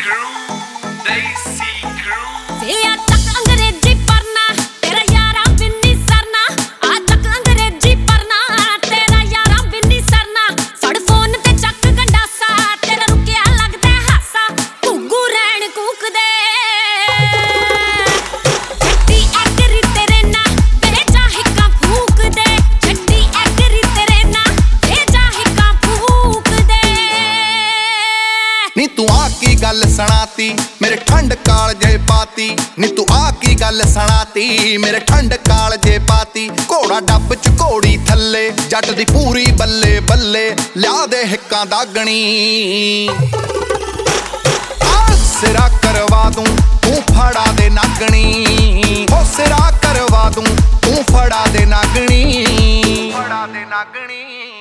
नी तू आ की गल सुनाती मेरे ठंड कालजे पाती। नी तू आ की गल सुनाती मेरे ठंड कालजे पाती। घोड़ा डब च घोड़ी थले जट दी पूरी बल्ले बल्ले लिया दे हिक्कां दागणी। सिरा करवा दूं तू फड़ा दे नागणी। ओ सिरा करवा दूं तू फड़ा दे नागणी। फड़ा दे नागणी।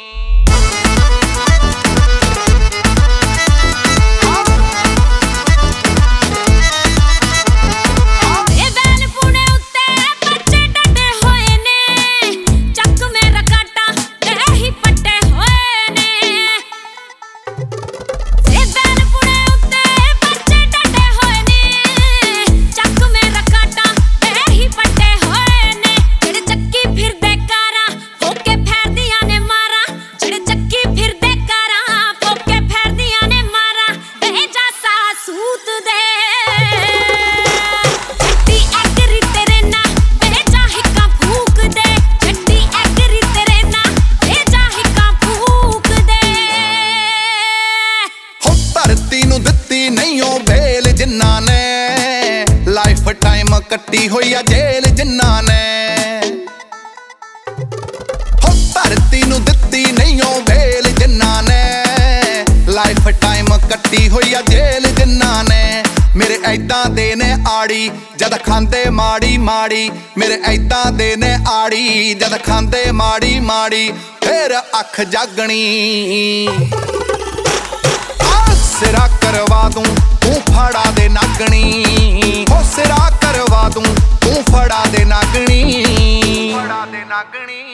लाइफ टाइम कट्टी हुई जेल जिन्ना ने। हो धरती नू दित्ती नहीं ओ बेल जिन्ना ने। लाइफ टाइम कट्टी हुई जेल जिन्ना ने। मेरे ऐदां दे ने आड़ी जद खांदे माड़ी माड़ी। मेरे ऐदां दे ने आड़ी जद खांदे माड़ी माड़ी। फिर अख जागणी। सिरा करवा दूं तू फड़ा दे नागणी। हो सिरा करवा दूं तू फड़ा दे नागणी। फड़ा दे नागणी।